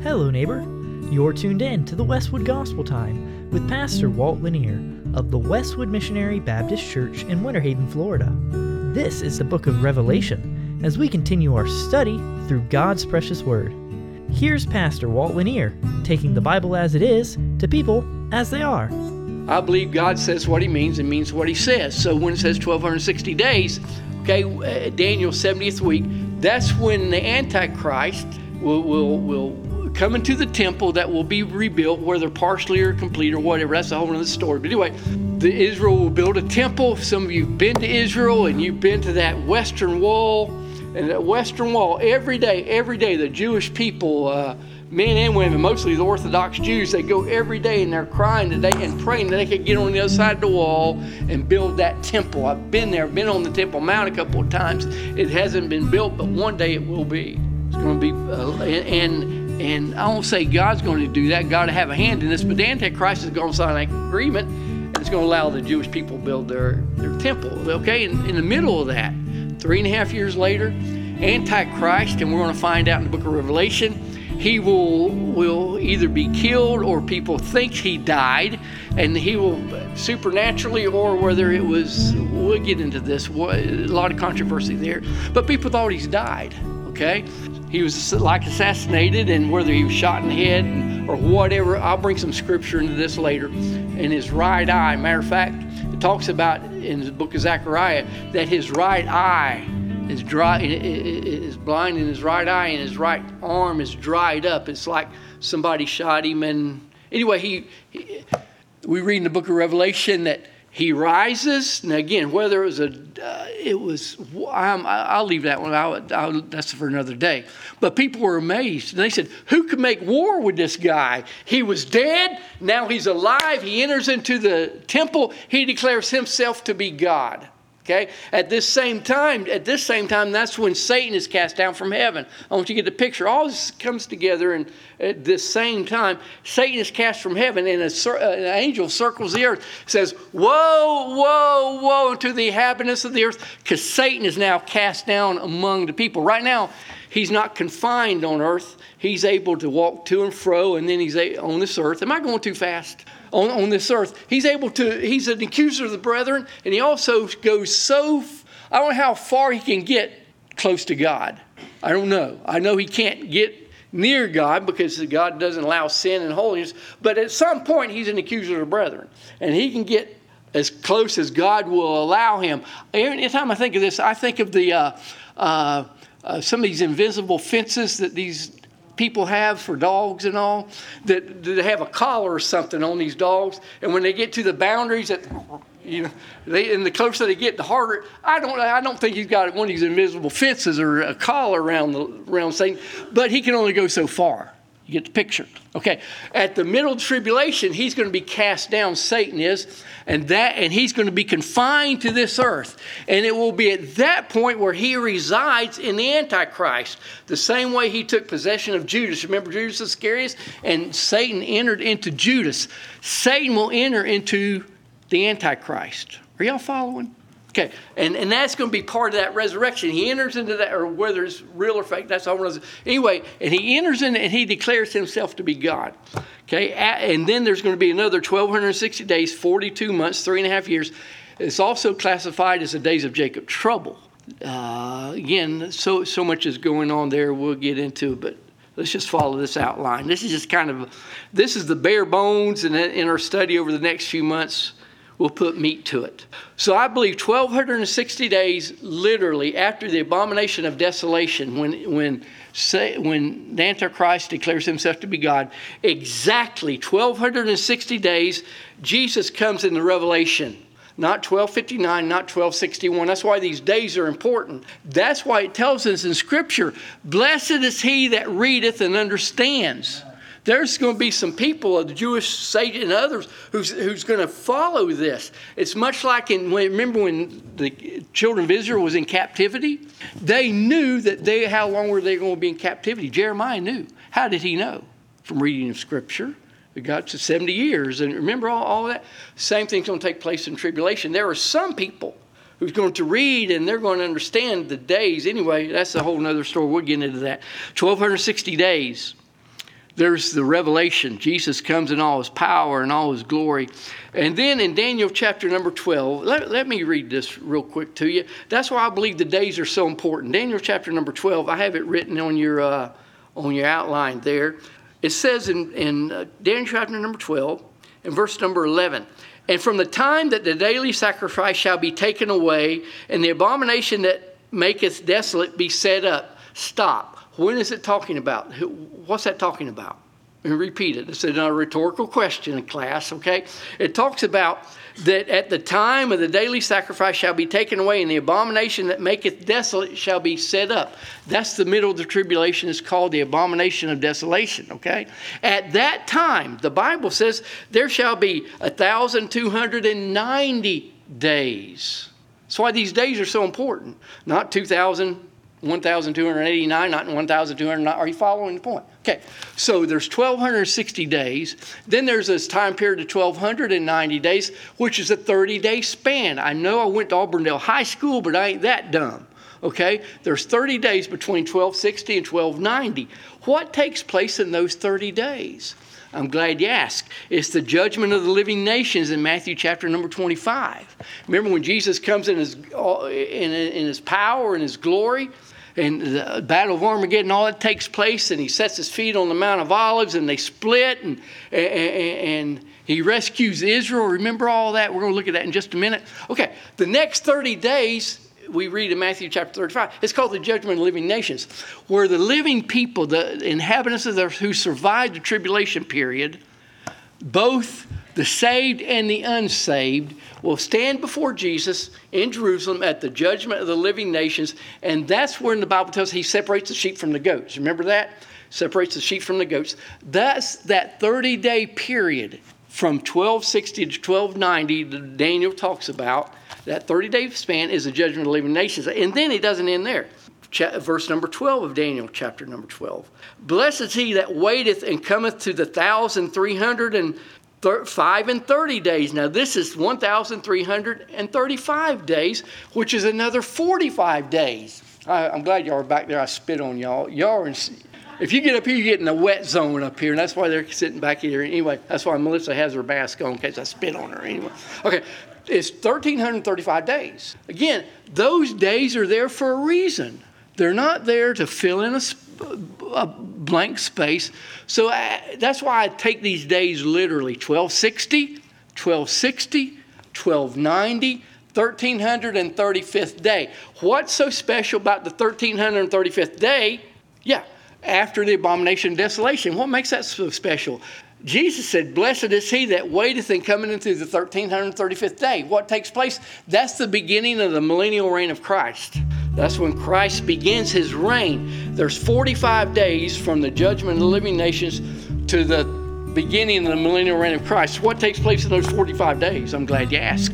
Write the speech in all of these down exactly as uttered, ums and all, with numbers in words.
Hello, neighbor. You're tuned in to the Westwood Gospel Time with Pastor Walt Lanier of the Westwood Missionary Baptist Church in Winter Haven, Florida. This is the book of Revelation as we continue our study through God's precious word. Here's Pastor Walt Lanier taking the Bible as it is to people as they are. I believe God says what he means and means what he says. So when it says twelve sixty days, okay, uh, Daniel's seventieth week, that's when the Antichrist will, will, will come into the temple that will be rebuilt, whether partially or complete or whatever. That's a whole other story. But anyway, the Israel will build a temple. Some of you have been to Israel and you've been to that Western Wall. And that Western Wall, every day, every day, the Jewish people, uh, men and women, mostly the Orthodox Jews, they go every day and they're crying today and praying that they could get on the other side of the wall and build that temple. I've been there, been on the Temple Mount a couple of times. It hasn't been built, but one day it will be. It's going to be, uh, and and I won't say God's going to do that. God will have a hand in this, but the Antichrist is going to sign an agreement, and it's going to allow the Jewish people to build their, their temple. Okay, in, in the middle of that, three and a half years later, Antichrist, and we're going to find out in the book of Revelation, he will will either be killed or people think he died, and he will supernaturally, or whether it was, we'll get into this, a lot of controversy there, but people thought he's died, okay? He was like assassinated, and whether he was shot in the head or whatever, I'll bring some scripture into this later. In his right eye, matter of fact, it talks about in the book of Zechariah that his right eye is dry, is blind in his right eye, and his right arm is dried up. It's like somebody shot him. And anyway, he, he we read in the book of Revelation that he rises. Now again, whether it was a, uh, it was, I'm, I'll leave that one. I'll, I'll, that's for another day. But people were amazed, and they said, "Who could make war with this guy? He was dead. Now he's alive. He enters into the temple. He declares himself to be God." Okay. At this same time, at this same time, that's when Satan is cast down from heaven. I want you to get the picture. All this comes together, and at this same time, Satan is cast from heaven, and a, an angel circles the earth, says, "Woe, woe, woe to the inhabitants of the earth," because Satan is now cast down among the people. Right now, he's not confined on earth. He's able to walk to and fro, and then he's on this earth. Am I going too fast? On, on this earth, he's able to, he's an accuser of the brethren, and he also goes so, I don't know how far he can get close to God. I don't know. I know he can't get near God because God doesn't allow sin and holiness, but at some point he's an accuser of the brethren, and he can get as close as God will allow him. Every time I think of this, I think of the uh, uh, uh, some of these invisible fences that these people have for dogs and all, that, that have a collar or something on these dogs, and when they get to the boundaries, that you know, they, and the closer they get, the harder. I don't, I don't think he's got one of these invisible fences or a collar around the around Satan, but he can only go so far. You get the picture, okay? At the middle of the tribulation, he's going to be cast down. Satan is, and that, and he's going to be confined to this earth, and it will be at that point where he resides in the Antichrist, the same way he took possession of Judas. Remember Judas Iscariot, and Satan entered into Judas. Satan will enter into the Antichrist. Are y'all following? Okay, and, and that's going to be part of that resurrection. He enters into that, or whether it's real or fake, that's all. Anyway, and he enters in and he declares himself to be God. Okay, and then there's going to be another twelve sixty days, forty-two months, three and a half years. It's also classified as the days of Jacob trouble. Uh, again, so so much is going on there. We'll get into it, but let's just follow this outline. This is just kind of, this is the bare bones, and in our study over the next few months, we'll put meat to it. So I believe twelve sixty days, literally, after the abomination of desolation, when when say, when the Antichrist declares himself to be God, exactly twelve sixty days, Jesus comes in the Revelation. Not twelve fifty-nine, not twelve sixty-one. That's why these days are important. That's why it tells us in Scripture, "Blessed is he that readeth and understands." There's going to be some people of the Jewish Satan and others who's, who's going to follow this. It's much like in, remember when the children of Israel was in captivity? They knew that they, how long were they going to be in captivity? Jeremiah knew. How did he know? From reading of Scripture. It got to seventy years. And remember all, all that? Same thing's going to take place in tribulation. There are some people who's going to read and they're going to understand the days. Anyway, that's a whole other story. We'll get into that. twelve sixty days. there's the revelation. Jesus comes in all his power and all his glory. And then in Daniel chapter number twelve, let, let me read this real quick to you. That's why I believe the days are so important. Daniel chapter number twelve, I have it written on your uh, on your outline there. It says in, in uh, Daniel chapter number twelve, in verse number eleven, and from the time that the daily sacrifice shall be taken away, and the abomination that maketh desolate be set up. Stop. When is it talking about? What's that talking about? And repeat it. It's a rhetorical question in class, okay? It talks about that at the time of the daily sacrifice shall be taken away, and the abomination that maketh desolate shall be set up. That's the middle of the tribulation. It's called the abomination of desolation, okay? At that time, the Bible says, there shall be one thousand two hundred ninety days. That's why these days are so important. Not two thousand, one thousand two hundred eighty-nine, not one thousand two hundred nine. Are you following the point? Okay, so there's one thousand two hundred sixty days. Then there's this time period of one thousand two hundred ninety days, which is a thirty-day span. I know I went to Auburndale High School, but I ain't that dumb. Okay, there's thirty days between twelve sixty and twelve ninety. What takes place in those thirty days? I'm glad you asked. It's the judgment of the living nations in Matthew chapter number twenty-five. Remember when Jesus comes in his, in, in his power and his glory? And the Battle of Armageddon, all that takes place, and he sets his feet on the Mount of Olives, and they split, and, and, and he rescues Israel. Remember all that? We're going to look at that in just a minute. Okay, the next thirty days, we read in Matthew chapter thirty-five, it's called the judgment of the living nations, where the living people, the inhabitants of the earth who survived the tribulation period, both the saved and the unsaved, will stand before Jesus in Jerusalem at the judgment of the living nations. And that's when the Bible tells us he separates the sheep from the goats. Remember that? Separates the sheep from the goats. That's that thirty-day period from twelve sixty to twelve ninety that Daniel talks about. That thirty-day span is the judgment of the living nations. And then he doesn't end there. Verse number twelve of Daniel, chapter number twelve. Blessed is he that waiteth and cometh to the one thousand three hundred and five and thirty days. Now this is one thousand three hundred thirty-five days, which is another forty-five days. I, I'm glad y'all are back there. I spit on y'all. Y'all are in, if you get up here, you get in the wet zone up here, and that's why they're sitting back here. Anyway, that's why Melissa has her mask on in case I spit on her. Anyway, okay, it's one thousand three hundred thirty-five days. Again, those days are there for a reason. They're not there to fill in a, a blank space. So I, that's why I take these days literally. twelve sixty, twelve sixty, twelve ninety, one thousand three hundred thirty-fifth day. What's so special about the one thousand three hundred thirty-fifth day? Yeah, after the abomination of desolation. What makes that so special? Jesus said, blessed is he that waiteth and cometh into the one thousand three hundred thirty-fifth day. What takes place? That's the beginning of the millennial reign of Christ. That's when Christ begins his reign. There's forty-five days from the judgment of the living nations to the beginning of the millennial reign of Christ. What takes place in those forty-five days? I'm glad you asked.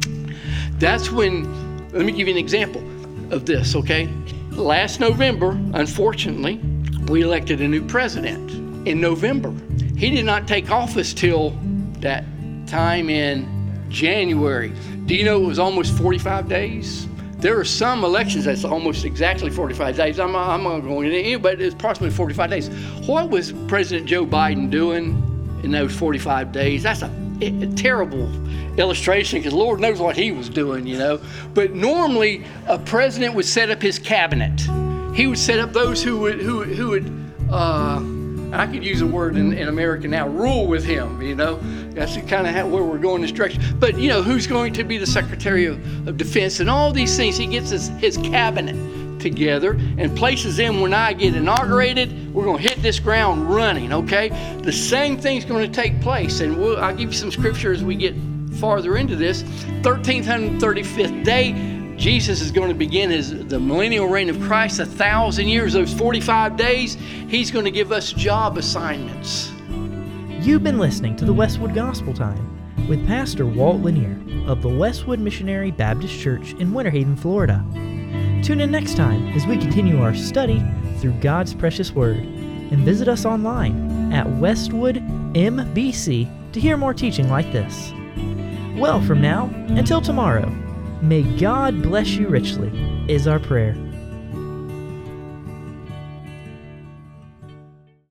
That's when, let me give you an example of this, okay? Last November, unfortunately, we elected a new president in November. He did not take office till that time in January. Do you know it was almost forty-five days? There are some elections that's almost exactly forty-five days. I'm, I'm not going into it, but it's approximately forty-five days. What was President Joe Biden doing in those forty-five days? That's a, a terrible illustration because Lord knows what he was doing, you know. But normally a president would set up his cabinet. He would set up those who would, who, who would, uh, I could use a word in, in America now, rule with him, you know. That's kind of how, where we're going this direction. But, you know, who's going to be the Secretary of, of Defense and all these things. He gets his, his cabinet together and places them when I get inaugurated. We're going to hit this ground running, okay? The same thing's going to take place. And we'll, I'll give you some scripture as we get farther into this. one thousand three hundred thirty-fifth day. Jesus is going to begin his the millennial reign of Christ, a thousand years, those forty-five days. He's going to give us job assignments. You've been listening to the Westwood Gospel Time with Pastor Walt Lanier of the Westwood Missionary Baptist Church in Winter Haven, Florida. Tune in next time as we continue our study through God's precious Word, and visit us online at Westwood M B C to hear more teaching like this. Well, from now until tomorrow, may God bless you richly, is our prayer.